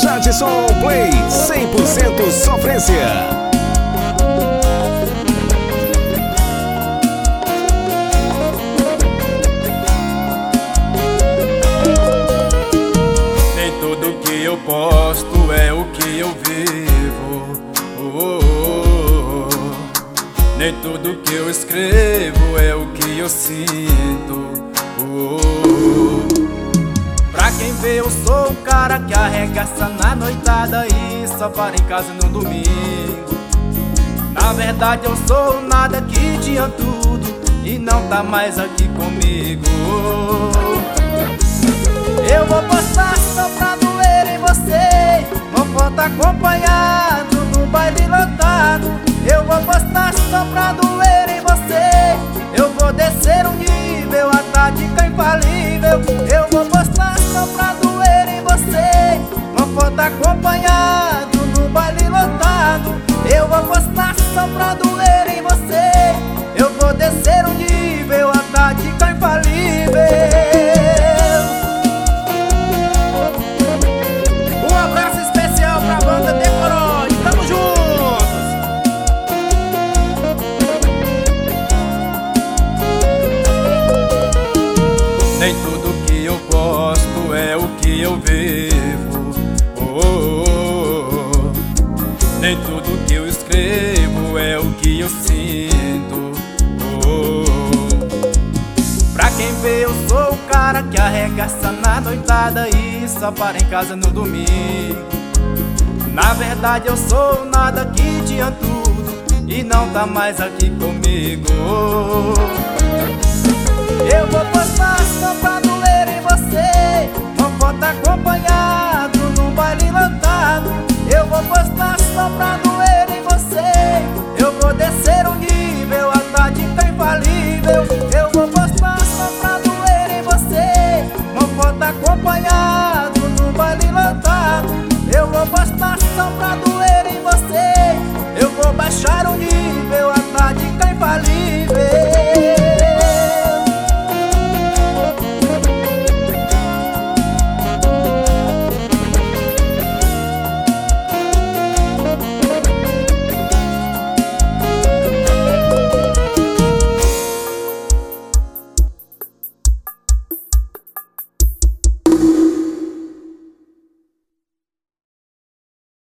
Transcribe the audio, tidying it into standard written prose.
Jadson Play 100% sofrência. Eu posto é o que eu vivo. Nem tudo que eu escrevo é o que eu sinto. Pra quem vê eu sou um cara que arregaça na noitada e só para em casa no domingo. Na verdade eu sou nada que tinha tudo e não tá mais aqui comigo. Eu vou postar só pra doer em você, uma foto acompanhado no baile lotado. Eu vou postar só pra doer em você, eu vou descer um nível, a tática infalível. Eu vou postar só pra doer em você, uma foto acompanhado no baile lotado. Eu vou postar só pra doer em você, eu vou descer um nível, a tática infalível. Nem tudo que eu posto é o que eu vivo. Nem tudo que eu escrevo é o que eu sinto. Pra quem vê eu sou o cara que arregaça na noitada e só para em casa no domingo. Na verdade eu sou nada que tinha tudo e não tá mais aqui comigo. Eu vou postar só pra doer em você, uma foto acompanhado num baile lotado. Eu vou postar só pra doer em você, eu vou descer um nível, a tática infalível. Eu vou postar só pra doer em você, uma foto acompanhado num baile lotado. Eu vou postar só pra doer em você, eu vou baixar o nível, a tática infalível.